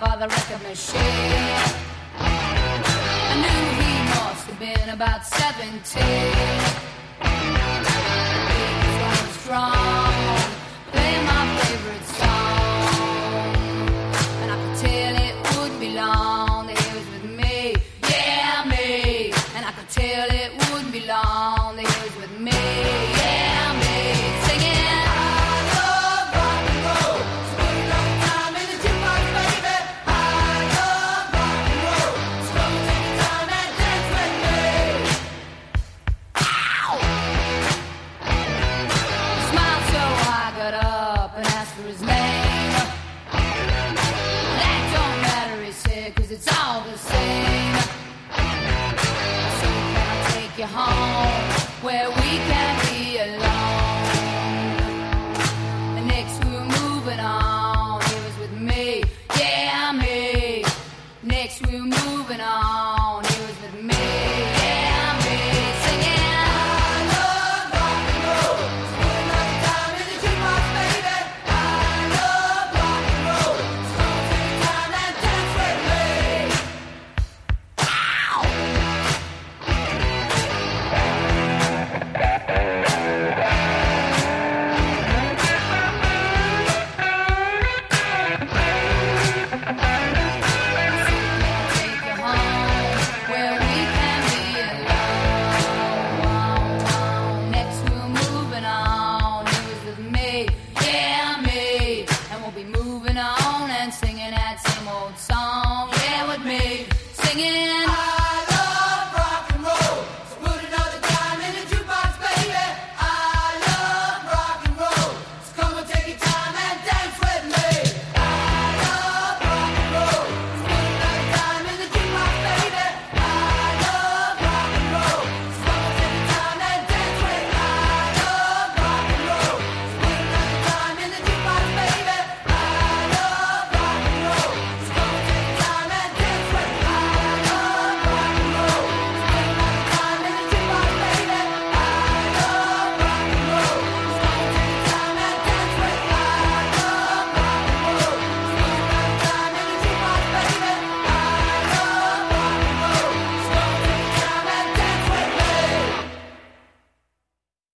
by the record machine. I knew he must have been about 17. He was going strong, playing my favorite song, and I could tell it wouldn't be long that he was with me, yeah, me. And I could tell it wouldn't be long that he was with me, yeah, me. Singing. It's all the same. So can I take you home where we can be alone? And next we were moving on. He was with me, yeah, me. Next we were moving on. He was with me, yeah, me. Singing. I love rock and roll. Spend another time in the jukebox, baby. I love rock and roll. So take time and dance with me. Moving on and singing that same old song, yeah, with me, singing.